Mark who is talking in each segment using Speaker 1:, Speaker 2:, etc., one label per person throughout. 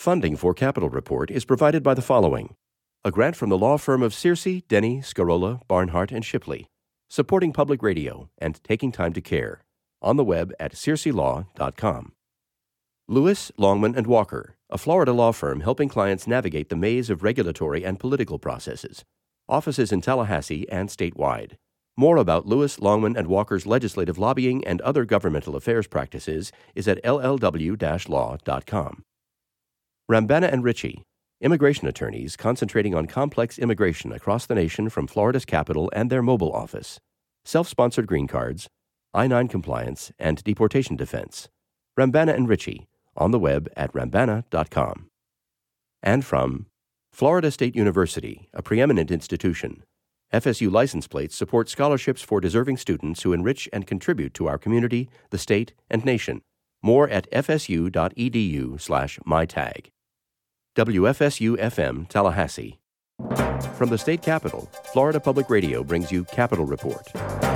Speaker 1: Funding for Capital Report is provided by the following: a grant from the law firm of Searcy, Denny, Scarola, Barnhart, and Shipley, supporting public radio and taking time to care. On the web at searcylaw.com. Lewis, Longman & Walker, a Florida law firm helping clients navigate the maze of regulatory and political processes. Offices in Tallahassee and statewide. More about Lewis, Longman & Walker's legislative lobbying and other governmental affairs practices is at llw-law.com. Rambana and Ritchie, immigration attorneys concentrating on complex immigration across the nation from Florida's capital and their mobile office. Self-sponsored green cards, I-9 compliance, and deportation defense. Rambana and Ritchie, on the web at rambana.com. And from Florida State University, a preeminent institution. FSU license plates support scholarships for deserving students who enrich and contribute to our community, the state, and nation. More at fsu.edu/mytag. WFSU-FM Tallahassee. From the state capitol, Florida Public Radio brings you Capital Report.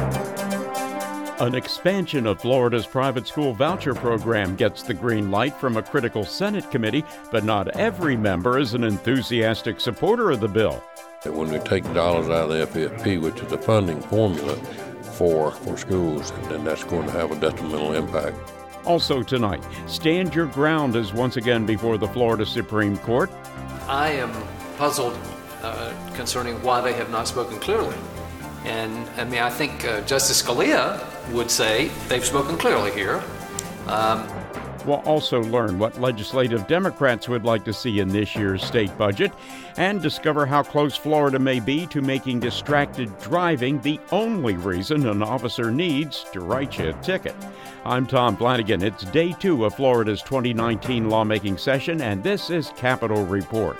Speaker 2: An expansion of Florida's private school voucher program gets the green light from a critical Senate committee, but not every member is an enthusiastic supporter of the bill.
Speaker 3: When we take dollars out of the FFP, which is the funding formula for schools, then that's going to have a detrimental impact.
Speaker 2: Also tonight, Stand Your Ground is once again before the Florida Supreme Court.
Speaker 4: I am puzzled concerning why they have not spoken clearly. And I think Justice Scalia would say they've spoken clearly here.
Speaker 2: We'll also learn what legislative Democrats would like to see in this year's state budget and discover how close Florida may be to making distracted driving the only reason an officer needs to write you a ticket. I'm Tom Flanagan. It's day 2 of Florida's 2019 lawmaking session, and this is Capital Report.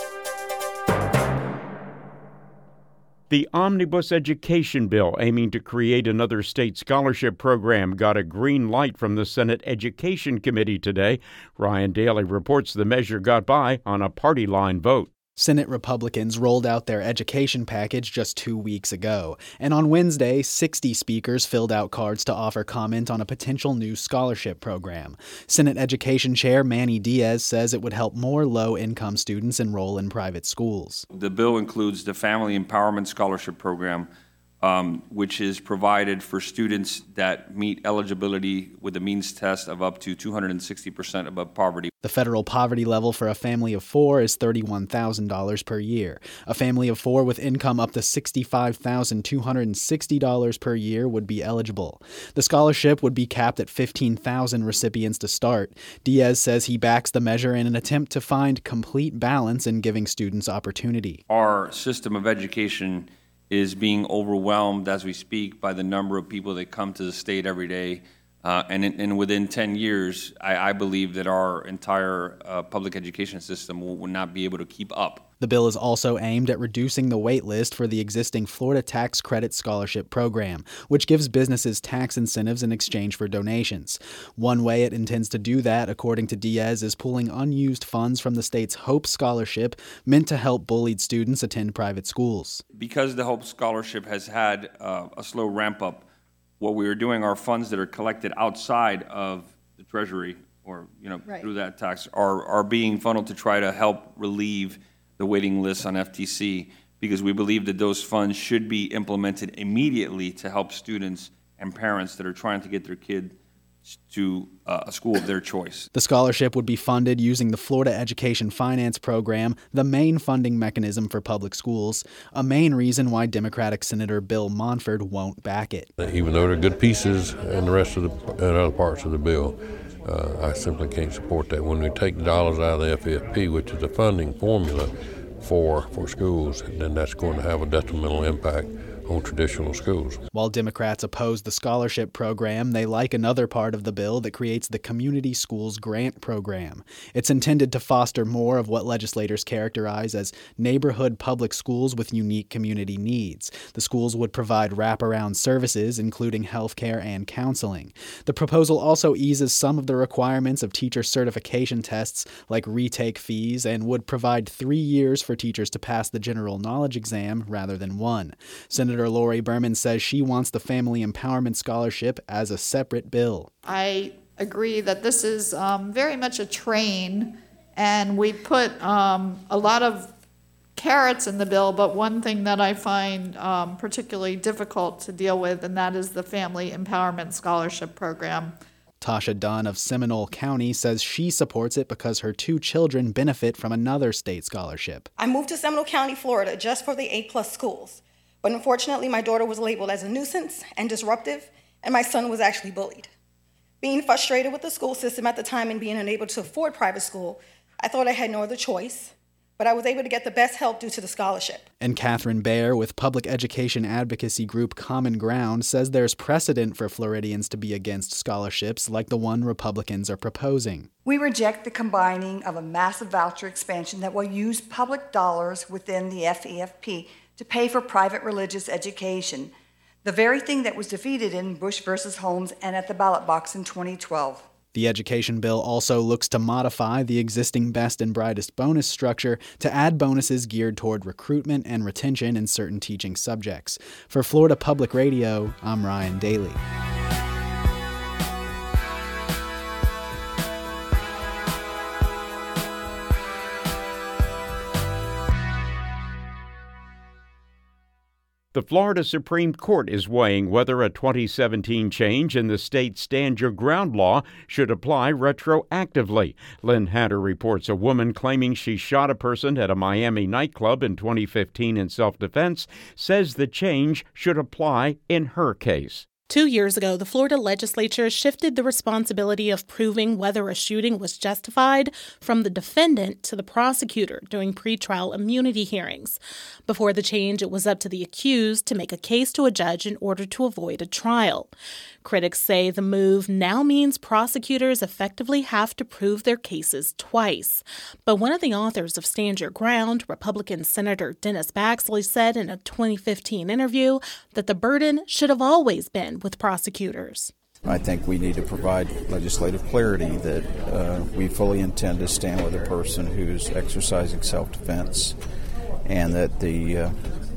Speaker 2: The Omnibus Education Bill, aiming to create another state scholarship program, got a green light from the Senate Education Committee today. Ryan Daly reports the measure got by on a party line vote.
Speaker 5: Senate Republicans rolled out their education package just 2 weeks ago, and on Wednesday, 60 speakers filled out cards to offer comment on a potential new scholarship program. Senate Education Chair Manny Diaz says it would help more low-income students enroll in private schools.
Speaker 6: The bill includes the Family Empowerment Scholarship Program, which is provided for students that meet eligibility with a means test of up to 260% above poverty.
Speaker 5: The federal poverty level for a family of 4 is $31,000 per year. A family of 4 with income up to $65,260 per year would be eligible. The scholarship would be capped at 15,000 recipients to start. Diaz says he backs the measure in an attempt to find complete balance in giving students opportunity.
Speaker 6: Our system of education is being overwhelmed as we speak by the number of people that come to the state every day. And within 10 years, I believe that our entire public education system will not be able to keep up.
Speaker 5: The bill is also aimed at reducing the wait list for the existing Florida Tax Credit Scholarship Program, which gives businesses tax incentives in exchange for donations. One way it intends to do that, according to Diaz, is pulling unused funds from the state's Hope Scholarship, meant to help bullied students attend private schools.
Speaker 6: Because the Hope Scholarship has had a slow ramp-up, what we are doing, our funds that are collected outside of the Treasury or through that tax are being funneled to try to help relieve the waiting lists on FTC, because we believe that those funds should be implemented immediately to help students and parents that are trying to get their kid to a school of their choice.
Speaker 5: The scholarship would be funded using the Florida Education Finance Program, the main funding mechanism for public schools, a main reason why Democratic Senator Bill Monford won't back it.
Speaker 3: Even though there are good pieces in the rest of the other parts of the bill, I simply can't support that. When we take dollars out of the FFP, which is the funding formula for schools, then that's going to have a detrimental impact on traditional schools.
Speaker 5: While Democrats oppose the scholarship program, they like another part of the bill that creates the Community Schools Grant Program. It's intended to foster more of what legislators characterize as neighborhood public schools with unique community needs. The schools would provide wraparound services, including health care and counseling. The proposal also eases some of the requirements of teacher certification tests, like retake fees, and would provide 3 years for teachers to pass the general knowledge exam rather than 1. Senator Lori Berman says she wants the Family Empowerment Scholarship as a separate bill.
Speaker 7: I agree that this is very much a train And we put a lot of carrots in the bill, but one thing that I find particularly difficult to deal with, and that is the Family Empowerment Scholarship Program.
Speaker 5: Tasha Dunn of Seminole County says she supports it because her 2 children benefit from another state scholarship.
Speaker 8: I moved to Seminole County, Florida, just for the A+ schools. But unfortunately, my daughter was labeled as a nuisance and disruptive, and my son was actually bullied. Being frustrated with the school system at the time and being unable to afford private school, I thought I had no other choice, but I was able to get the best help due to the scholarship. And
Speaker 5: Catherine Baer with public education advocacy group Common Ground says there's precedent for Floridians to be against scholarships like the one Republicans are proposing.
Speaker 9: We reject the combining of a massive voucher expansion that will use public dollars within the FEFP to pay for private religious education, the very thing that was defeated in Bush versus Holmes and at the ballot box in 2012.
Speaker 5: The education bill also looks to modify the existing Best and Brightest bonus structure to add bonuses geared toward recruitment and retention in certain teaching subjects. For Florida Public Radio, I'm Ryan Daly.
Speaker 2: The Florida Supreme Court is weighing whether a 2017 change in the state's Stand Your Ground law should apply retroactively. Lynn Hatter reports a woman claiming she shot a person at a Miami nightclub in 2015 in self-defense says the change should apply in her case.
Speaker 10: 2 years ago, the Florida legislature shifted the responsibility of proving whether a shooting was justified from the defendant to the prosecutor during pretrial immunity hearings. Before the change, it was up to the accused to make a case to a judge in order to avoid a trial. Critics say the move now means prosecutors effectively have to prove their cases twice. But one of the authors of Stand Your Ground, Republican Senator Dennis Baxley, said in a 2015 interview that the burden should have always been with prosecutors.
Speaker 11: I think we need to provide legislative clarity that we fully intend to stand with a person who's exercising self-defense and that the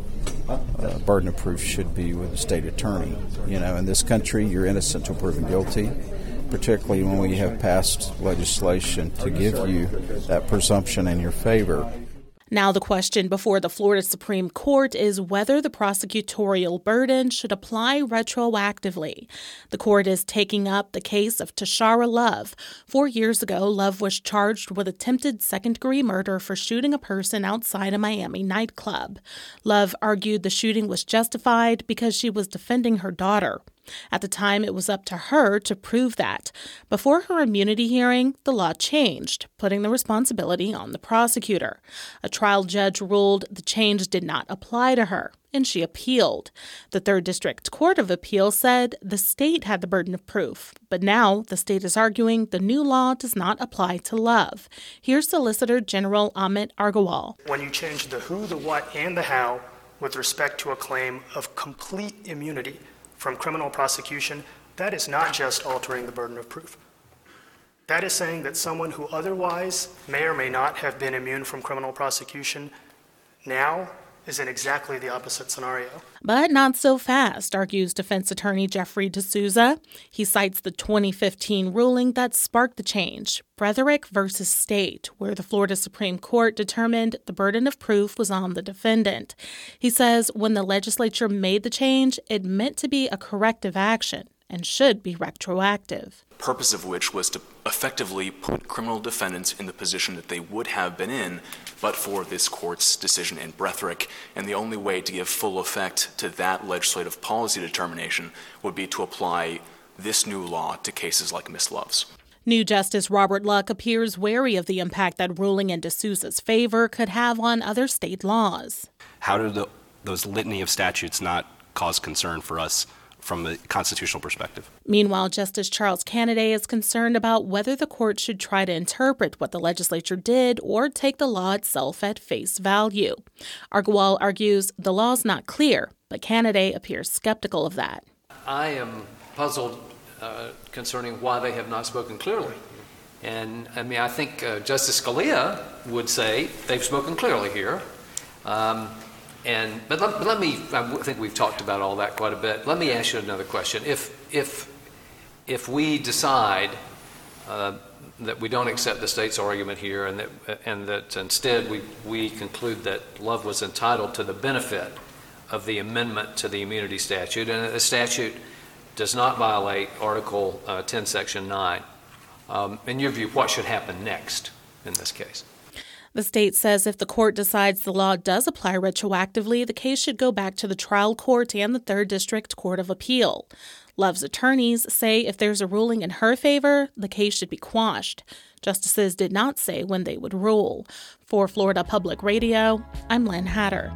Speaker 11: burden of proof should be with the state attorney. You know, in this country, you're innocent until proven guilty, particularly when we have passed legislation to give you that presumption in your favor.
Speaker 10: Now the question before the Florida Supreme Court is whether the prosecutorial burden should apply retroactively. The court is taking up the case of Tashara Love. 4 years ago, Love was charged with attempted second-degree murder for shooting a person outside a Miami nightclub. Love argued the shooting was justified because she was defending her daughter. At the time, it was up to her to prove that. Before her immunity hearing, the law changed, putting the responsibility on the prosecutor. A trial judge ruled the change did not apply to her, and she appealed. The 3rd District Court of Appeal said the state had the burden of proof, but now the state is arguing the new law does not apply to Love. Here's Solicitor General Amit Agarwal.
Speaker 12: When you change the who, the what, and the how with respect to a claim of complete immunity from criminal prosecution, that is not just altering the burden of proof. That is saying that someone who otherwise may or may not have been immune from criminal prosecution now is in exactly the opposite scenario.
Speaker 10: But not so fast, argues defense attorney Jeffrey D'Souza. He cites the 2015 ruling that sparked the change, Bretherick versus State, where the Florida Supreme Court determined the burden of proof was on the defendant. He says when the legislature made the change, it meant to be a corrective action and should be retroactive.
Speaker 13: Purpose of which was to effectively put criminal defendants in the position that they would have been in but for this court's decision in Bretherick. And the only way to give full effect to that legislative policy determination would be to apply this new law to cases like Miss Love's.
Speaker 10: New Justice Robert Luck appears wary of the impact that ruling in D'Souza's favor could have on other state laws.
Speaker 14: How do those litany of statutes not cause concern for us from a constitutional perspective?
Speaker 10: Meanwhile, Justice Charles Kennedy is concerned about whether the court should try to interpret what the legislature did or take the law itself at face value. Agarwal argues the law's not clear, but Kennedy appears skeptical of that.
Speaker 4: I am puzzled concerning why they have not spoken clearly. And I mean, I think Justice Scalia would say they've spoken clearly here. But let me, I think we've talked about all that quite a bit. Let me ask you another question. If we decide we don't accept the state's argument here, and that instead we conclude that Love was entitled to the benefit of the amendment to the immunity statute, and that the statute does not violate Article 10, Section 9. In your view, what should happen next in this case?
Speaker 10: The state says if the court decides the law does apply retroactively, the case should go back to the trial court and the 3rd District Court of Appeal. Love's attorneys say if there's a ruling in her favor, the case should be quashed. Justices did not say when they would rule. For Florida Public Radio, I'm Lynn Hatter.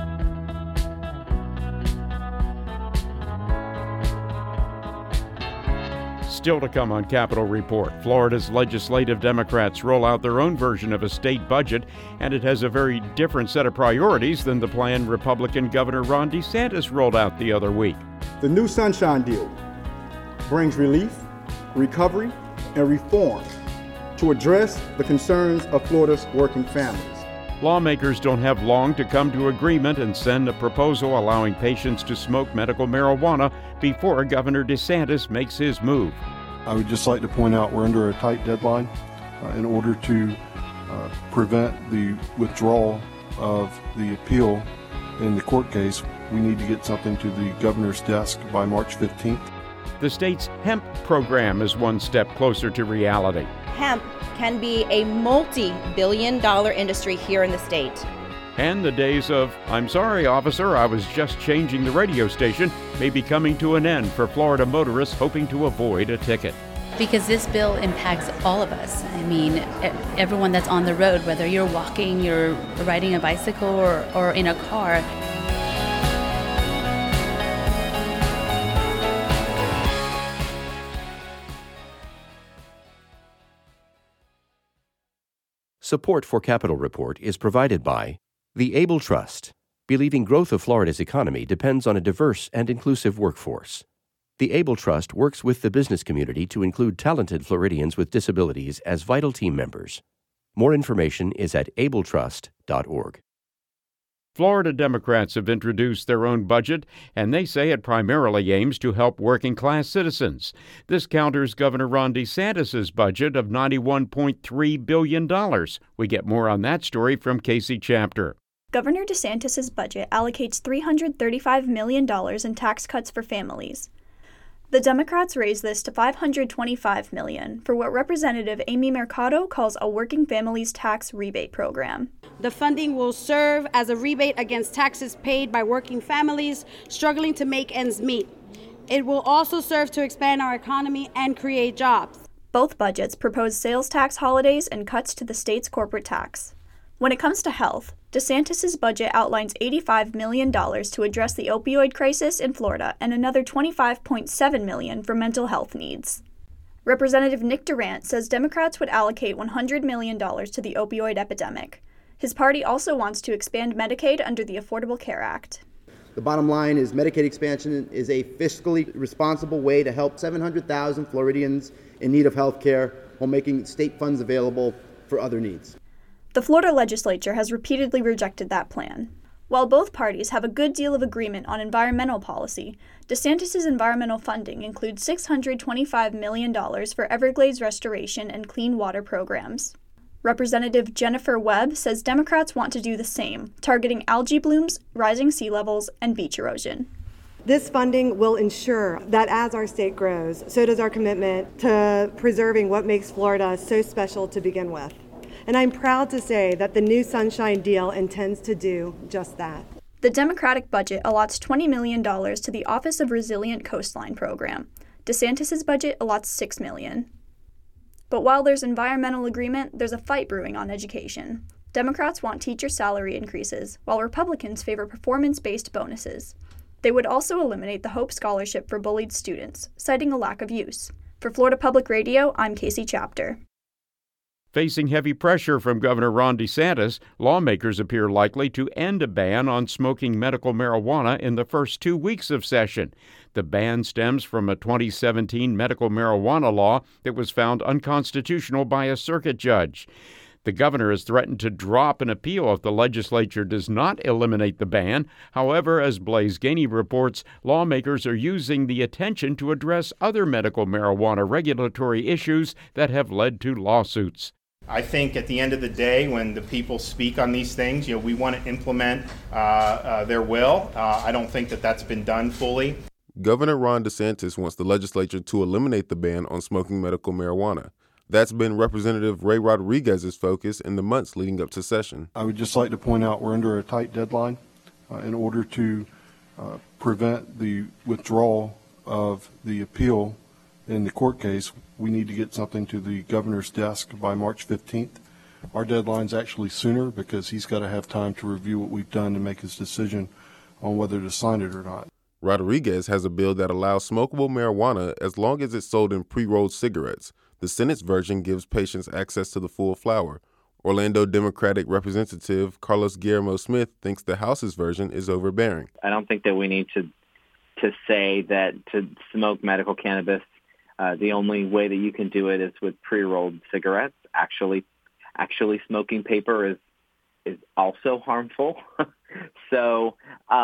Speaker 2: Still to come on Capitol Report, Florida's legislative Democrats roll out their own version of a state budget, and it has a very different set of priorities than the plan Republican Governor Ron DeSantis rolled out the other week.
Speaker 15: The new Sunshine Deal brings relief, recovery, and reform to address the concerns of Florida's working families.
Speaker 2: Lawmakers don't have long to come to agreement and send a proposal allowing patients to smoke medical marijuana before Governor DeSantis makes his move.
Speaker 16: I would just like to point out we're under a tight deadline in order to prevent the withdrawal of the appeal in the court case. We need to get something to the governor's desk by March 15th.
Speaker 2: The state's hemp program is one step closer to reality.
Speaker 17: Hemp can be a multi-billion-dollar industry here in the state.
Speaker 2: And the days of, "I'm sorry, officer, I was just changing the radio station," may be coming to an end for Florida motorists hoping to avoid a ticket.
Speaker 18: Because this bill impacts all of us. I mean, everyone that's on the road, whether you're walking, you're riding a bicycle, or in a car.
Speaker 1: Support for Capitol Report is provided by the Able Trust, believing growth of Florida's economy depends on a diverse and inclusive workforce. The Able Trust works with the business community to include talented Floridians with disabilities as vital team members. More information is at abletrust.org.
Speaker 2: Florida Democrats have introduced their own budget, and they say it primarily aims to help working-class citizens. This counters Governor Ron DeSantis' budget of $91.3 billion. We get more on that story from Casey Chapter.
Speaker 19: Governor DeSantis' budget allocates $335 million in tax cuts for families. The Democrats raised this to $525 million for what Representative Amy Mercado calls a working families tax rebate program.
Speaker 20: The funding will serve as a rebate against taxes paid by working families struggling to make ends meet. It will also serve to expand our economy and create jobs.
Speaker 19: Both budgets propose sales tax holidays and cuts to the state's corporate tax. When it comes to health, DeSantis' budget outlines $85 million to address the opioid crisis in Florida and another $25.7 million for mental health needs. Representative Nick Durant says Democrats would allocate $100 million to the opioid epidemic. His party also wants to expand Medicaid under the Affordable Care Act.
Speaker 21: The bottom line is Medicaid expansion is a fiscally responsible way to help 700,000 Floridians in need of health care while making state funds available for other needs.
Speaker 19: The Florida legislature has repeatedly rejected that plan. While both parties have a good deal of agreement on environmental policy, DeSantis' environmental funding includes $625 million for Everglades restoration and clean water programs. Representative Jennifer Webb says Democrats want to do the same, targeting algae blooms, rising sea levels, and beach erosion.
Speaker 22: This funding will ensure that as our state grows, so does our commitment to preserving what makes Florida so special to begin with. And I'm proud to say that the new Sunshine Deal intends to do just that.
Speaker 19: The Democratic budget allots $20 million to the Office of Resilient Coastline program. DeSantis' budget allots $6 million. But while there's environmental agreement, there's a fight brewing on education. Democrats want teacher salary increases, while Republicans favor performance-based bonuses. They would also eliminate the Hope Scholarship for bullied students, citing a lack of use. For Florida Public Radio, I'm Casey Chapter.
Speaker 2: Facing heavy pressure from Governor Ron DeSantis, lawmakers appear likely to end a ban on smoking medical marijuana in the first 2 weeks of session. The ban stems from a 2017 medical marijuana law that was found unconstitutional by a circuit judge. The governor has threatened to drop an appeal if the legislature does not eliminate the ban. However, as Blaise Gainey reports, lawmakers are using the attention to address other medical marijuana regulatory issues that have led to lawsuits.
Speaker 3: I think at the end of the day, when the people speak on these things, we want to implement their will. I don't think that that's been done fully.
Speaker 6: Governor Ron DeSantis wants the legislature to eliminate the ban on smoking medical marijuana. That's been Representative Ray Rodriguez's focus in the months leading up to session.
Speaker 16: I would just like to point out we're under a tight deadline in order to prevent the withdrawal of the appeal in the court case. We need to get something to the governor's desk by March 15th. Our deadline's actually sooner because he's got to have time to review what we've done and make his decision on whether to sign it or not.
Speaker 6: Rodriguez has a bill that allows smokable marijuana as long as it's sold in pre-rolled cigarettes. The Senate's version gives patients access to the full flower. Orlando Democratic Representative Carlos Guillermo Smith thinks the House's version is overbearing.
Speaker 23: I don't think that we need to say that to smoke medical cannabis, the only way that you can do it is with pre-rolled cigarettes. Actually smoking paper is also harmful. So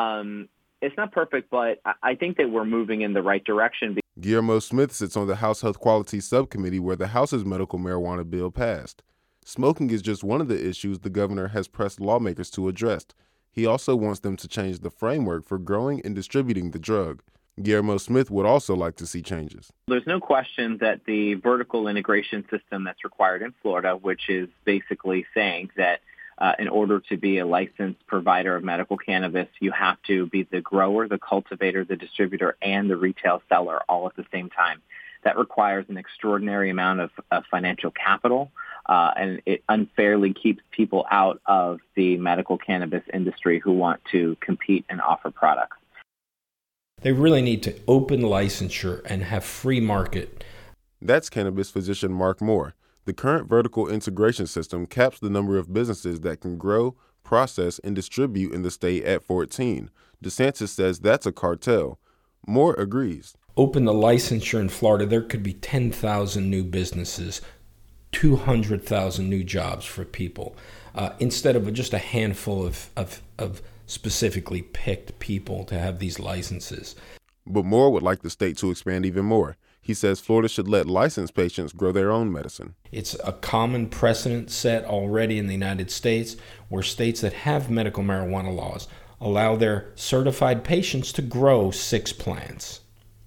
Speaker 23: it's not perfect, but I think that we're moving in the right direction.
Speaker 6: Guillermo Smith sits on the House Health Quality Subcommittee where the House's medical marijuana bill passed. Smoking is just one of the issues the governor has pressed lawmakers to address. He also wants them to change the framework for growing and distributing the drug. Guillermo Smith would also like to see changes.
Speaker 23: There's no question that the vertical integration system that's required in Florida, which is basically saying that in order to be a licensed provider of medical cannabis, you have to be the grower, the cultivator, the distributor, and the retail seller all at the same time. That requires an extraordinary amount of financial capital, and it unfairly keeps people out of the medical cannabis industry who want to compete and offer products.
Speaker 24: They really need to open licensure and have free market.
Speaker 6: That's cannabis physician Mark Moore. The current vertical integration system caps the number of businesses that can grow, process, and distribute in the state at 14. DeSantis says that's a cartel. Moore agrees.
Speaker 24: Open the licensure in Florida, there could be 10,000 new businesses, 200,000 new jobs for people, instead of just a handful of specifically picked people to have these licenses.
Speaker 6: But Moore would like the state to expand even more. He says Florida should let licensed patients grow their own medicine.
Speaker 24: It's a common precedent set already in the United States where states that have medical marijuana laws allow their certified patients to grow 6 plants.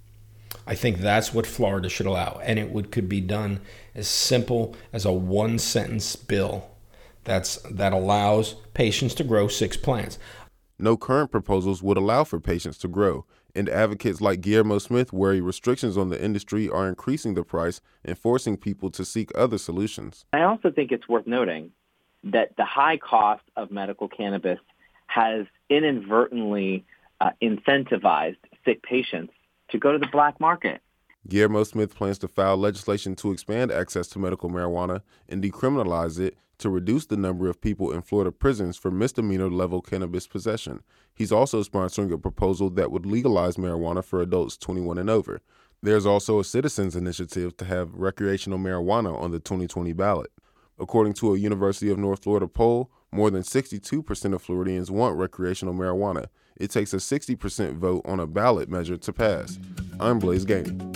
Speaker 24: I think that's what Florida should allow, and it could be done as simple as a 1-sentence bill that allows patients to grow 6 plants.
Speaker 6: No current proposals would allow for patients to grow, and advocates like Guillermo Smith worry restrictions on the industry are increasing the price and forcing people to seek other solutions.
Speaker 23: I also think it's worth noting that the high cost of medical cannabis has inadvertently incentivized sick patients to go to the black market.
Speaker 6: Guillermo Smith plans to file legislation to expand access to medical marijuana and decriminalize it to reduce the number of people in Florida prisons for misdemeanor-level cannabis possession. He's also sponsoring a proposal that would legalize marijuana for adults 21 and over. There's also a citizens' initiative to have recreational marijuana on the 2020 ballot. According to a University of North Florida poll, more than 62% of Floridians want recreational marijuana. It takes a 60% vote on a ballot measure to pass. I'm Blaise Gainey.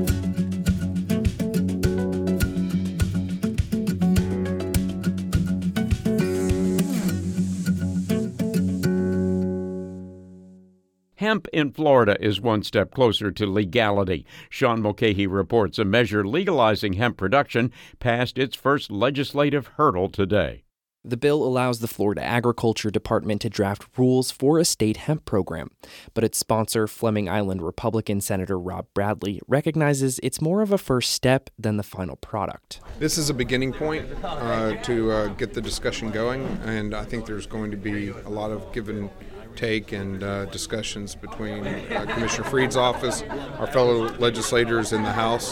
Speaker 2: Hemp in Florida is one step closer to legality. Sean Mulcahy reports a measure legalizing hemp production passed its first legislative hurdle today.
Speaker 25: The bill allows the Florida Agriculture Department to draft rules for a state hemp program, but its sponsor, Fleming Island Republican Senator Rob Bradley, recognizes it's more of a first step than the final product.
Speaker 26: This is a beginning point to get the discussion going, and I think there's going to be a lot of give and take and discussions between Commissioner Freed's office, our fellow legislators in the House,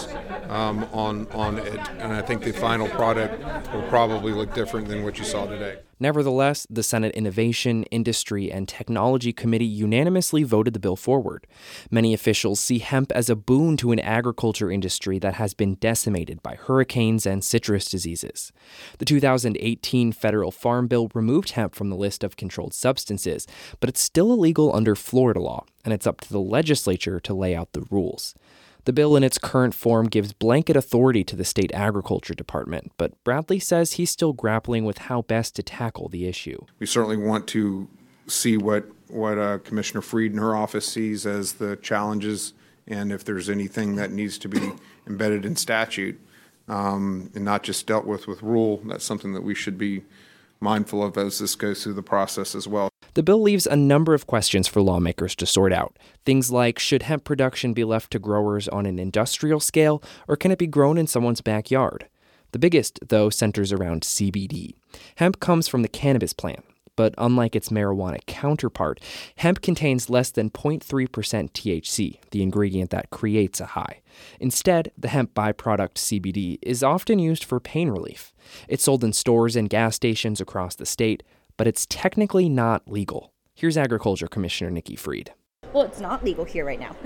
Speaker 26: on it, and I think the final product will probably look different than what you saw today.
Speaker 25: Nevertheless, the Senate Innovation, Industry, and Technology Committee unanimously voted the bill forward. Many officials see hemp as a boon to an agriculture industry that has been decimated by hurricanes and citrus diseases. The 2018 federal farm bill removed hemp from the list of controlled substances, but it's still illegal under Florida law, and it's up to the legislature to lay out the rules. The bill in its current form gives blanket authority to the state agriculture department, but Bradley says he's still grappling with how best to tackle the issue.
Speaker 26: We certainly want to see what Commissioner Freed and her office sees as the challenges, and if there's anything that needs to be embedded in statute and not just dealt with rule. That's something that we should be mindful of as this goes through the process as well.
Speaker 25: The bill leaves a number of questions for lawmakers to sort out. Things like, should hemp production be left to growers on an industrial scale, or can it be grown in someone's backyard? The biggest, though, centers around CBD. Hemp comes from the cannabis plant, but unlike its marijuana counterpart, hemp contains less than 0.3% THC, the ingredient that creates a high. Instead, the hemp byproduct CBD is often used for pain relief. It's sold in stores and gas stations across the state, but it's technically not legal. Here's Agriculture Commissioner Nikki Freed.
Speaker 17: Well, it's not legal here right now.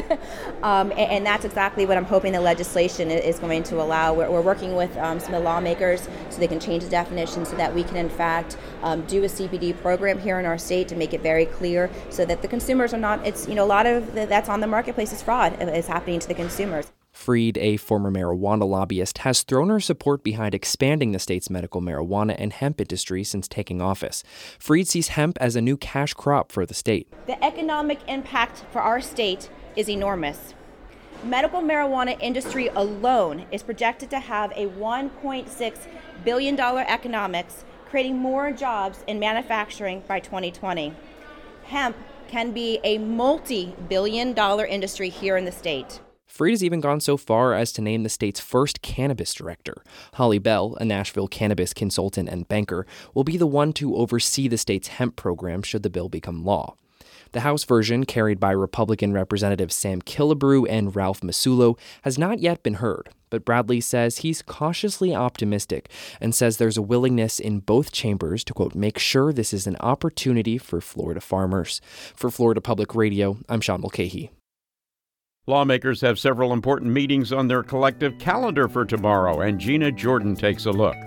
Speaker 17: And that's exactly what I'm hoping the legislation is going to allow. We're working with some of the lawmakers so they can change the definition so that we can, in fact, do a CBD program here in our state to make it very clear so that the consumers are not, a lot of that's on the marketplace is fraud is happening to the consumers.
Speaker 25: Freed, a former marijuana lobbyist, has thrown her support behind expanding the state's medical marijuana and hemp industry since taking office. Freed sees hemp as a new cash crop for the state.
Speaker 17: The economic impact for our state is enormous. Medical marijuana industry alone is projected to have a $1.6 billion economics, creating more jobs in manufacturing by 2020. Hemp can be a multi-billion-dollar industry here in the state.
Speaker 25: Freed has even gone so far as to name the state's first cannabis director. Holly Bell, a Nashville cannabis consultant and banker, will be the one to oversee the state's hemp program should the bill become law. The House version, carried by Republican Representatives Sam Killebrew and Ralph Masulo, has not yet been heard, but Bradley says he's cautiously optimistic and says there's a willingness in both chambers to, quote, make sure this is an opportunity for Florida farmers. For Florida Public Radio, I'm Sean Mulcahy.
Speaker 2: Lawmakers have several important meetings on their collective calendar for tomorrow, and Gina Jordan takes a look.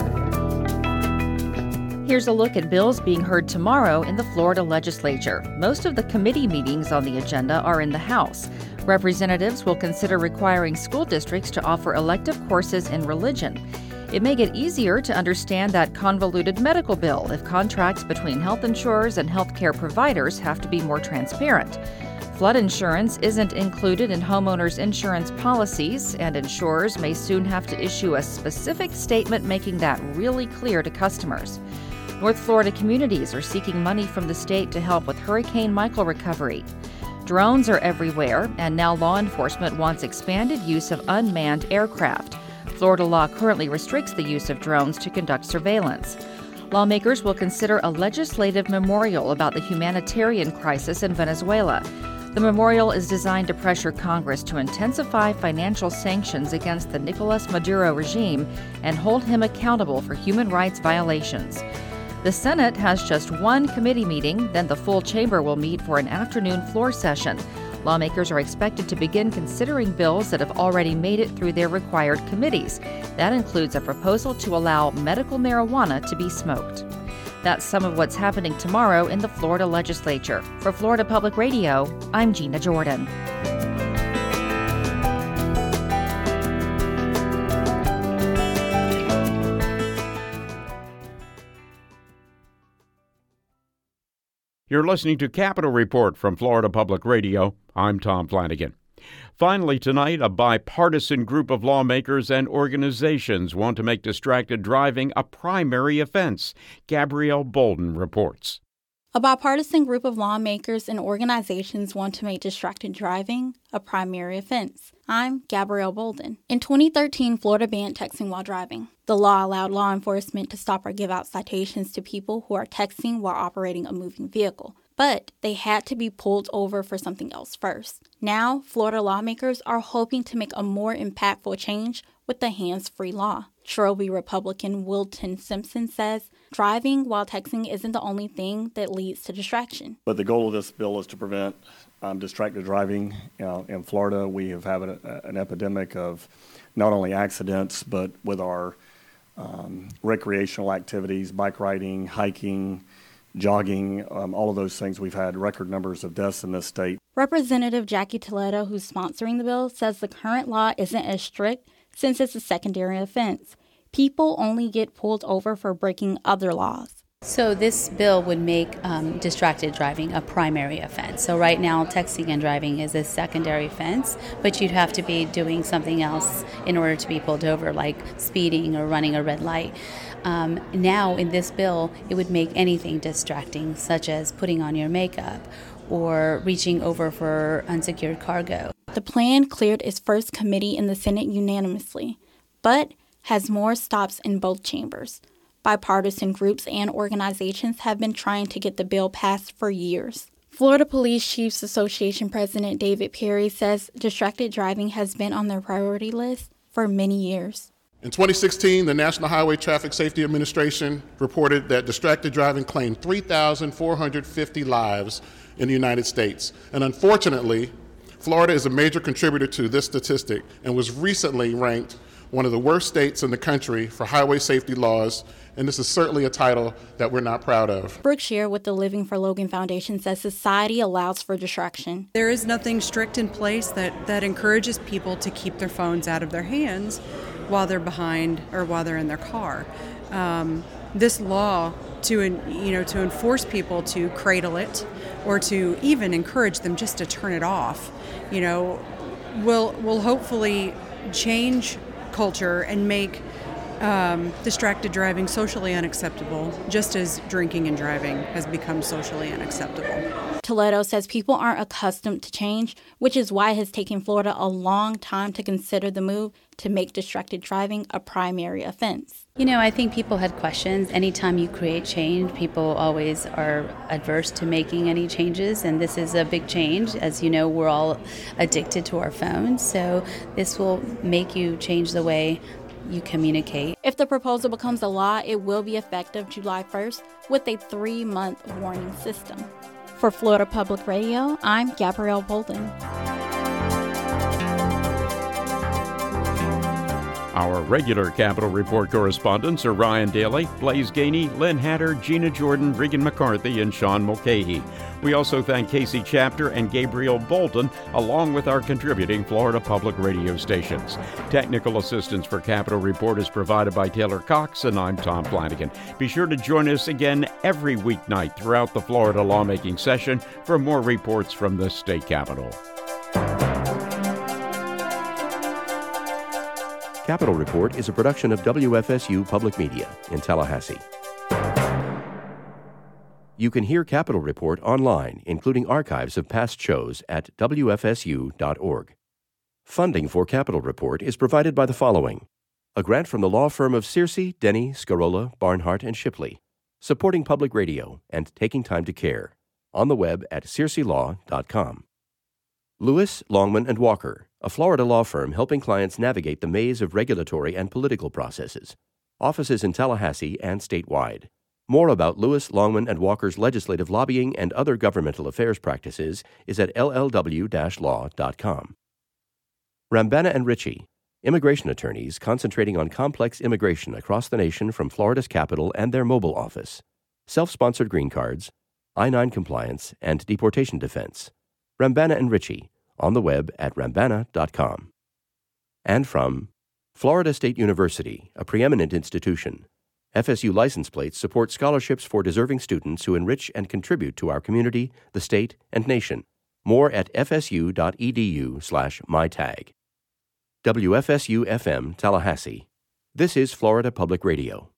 Speaker 5: Here's a look at bills being heard tomorrow in the Florida legislature. Most of the committee meetings on the agenda are in the House. Representatives will consider requiring school districts to offer elective courses in religion. It may get easier to understand that convoluted medical bill if contracts between health insurers and healthcare providers have to be more transparent. Flood insurance isn't included in homeowners' insurance policies, and insurers may soon have to issue a specific statement making that really clear to customers. North Florida communities are seeking money from the state to help with Hurricane Michael recovery. Drones are everywhere, and now law enforcement wants expanded use of unmanned aircraft. Florida law currently restricts the use of drones to conduct surveillance. Lawmakers will consider a legislative memorial about the humanitarian crisis in Venezuela. The memorial is designed to pressure Congress to intensify financial sanctions against the Nicolas Maduro regime and hold him accountable for human rights violations. The Senate has just one committee meeting, then the full chamber will meet for an afternoon floor session. Lawmakers are expected to begin considering bills that have already made it through their required committees. That includes a proposal to allow medical marijuana to be smoked. That's some of what's happening tomorrow in the Florida legislature. For Florida Public Radio, I'm Gina Jordan.
Speaker 2: You're listening to Capitol Report from Florida Public Radio. I'm Tom Flanagan. Finally tonight, a bipartisan group of lawmakers and organizations want to make distracted driving a primary offense. Gabrielle Bolden reports.
Speaker 7: A bipartisan group of lawmakers and organizations want to make distracted driving a primary offense. I'm Gabrielle Bolden. In 2013, Florida banned texting while driving. The law allowed law enforcement to stop or give out citations to people who are texting while operating a moving vehicle. But they had to be pulled over for something else first. Now, Florida lawmakers are hoping to make a more impactful change with the hands-free law. Trophy Republican Wilton Simpson says driving while texting isn't the only thing that leads to distraction.
Speaker 8: But the goal of this bill is to prevent distracted driving. In Florida, we have had an epidemic of not only accidents, but with our recreational activities, bike riding, hiking, jogging, all of those things. We've had record numbers of deaths in this state.
Speaker 7: Representative Jackie Toledo, who's sponsoring the bill, says the current law isn't as strict since it's a secondary offense. People only get pulled over for breaking other laws.
Speaker 18: So this bill would make distracted driving a primary offense. So right now, texting and driving is a secondary offense, but you'd have to be doing something else in order to be pulled over, like speeding or running a red light. Now, in this bill, it would make anything distracting, such as putting on your makeup or reaching over for unsecured cargo.
Speaker 7: The plan cleared its first committee in the Senate unanimously, but has more stops in both chambers. Bipartisan groups and organizations have been trying to get the bill passed for years. Florida Police Chiefs Association President David Perry says distracted driving has been on their priority list for many years.
Speaker 9: In 2016, the National Highway Traffic Safety Administration reported that distracted driving claimed 3,450 lives in the United States. And unfortunately, Florida is a major contributor to this statistic and was recently ranked one of the worst states in the country for highway safety laws, and this is certainly a title that we're not proud of.
Speaker 7: Brooke Scheer with the Living for Logan Foundation says society allows for distraction.
Speaker 11: There is nothing strict in place that encourages people to keep their phones out of their hands while they're behind or while they're in their car. This law to enforce people to cradle it or to even encourage them just to turn it off, will hopefully change culture and make distracted driving socially unacceptable, just as drinking and driving has become socially unacceptable.
Speaker 7: Toledo says people aren't accustomed to change, which is why it has taken Florida a long time to consider the move to make distracted driving a primary offense.
Speaker 18: I think people had questions. Anytime you create change, people always are adverse to making any changes, and this is a big change. As you know, we're all addicted to our phones, so this will make you change the way you communicate.
Speaker 7: If the proposal becomes a law, it will be effective July 1st with a 3-month warning system. For Florida Public Radio, I'm Gabrielle Bolden.
Speaker 2: Our regular Capitol Report correspondents are Ryan Daly, Blaze Gainey, Lynn Hatter, Gina Jordan, Regan McCarthy, and Sean Mulcahy. We also thank Casey Chapter and Gabriel Bolden, along with our contributing Florida Public Radio stations. Technical assistance for Capitol Report is provided by Taylor Cox, and I'm Tom Flanagan. Be sure to join us again every weeknight throughout the Florida lawmaking session for more reports from the state capitol.
Speaker 1: Capitol Report is a production of WFSU Public Media in Tallahassee. You can hear Capitol Report online, including archives of past shows at WFSU.org. Funding for Capitol Report is provided by the following: a grant from the law firm of Searcy, Denny, Scarola, Barnhart, and Shipley, supporting public radio and taking time to care, on the web at searcylaw.com. Lewis, Longman, and Walker, a Florida law firm helping clients navigate the maze of regulatory and political processes. Offices in Tallahassee and statewide. More about Lewis, Longman, and Walker's legislative lobbying and other governmental affairs practices is at llw-law.com. Rambana and Ritchie, immigration attorneys concentrating on complex immigration across the nation from Florida's capital and their mobile office. Self-sponsored green cards, I-9 compliance, and deportation defense. Rambana and Ritchie, on the web at rambana.com. And from Florida State University, a preeminent institution. FSU license plates support scholarships for deserving students who enrich and contribute to our community, the state, and nation. More at fsu.edu/mytag. WFSU FM Tallahassee. This is Florida Public Radio.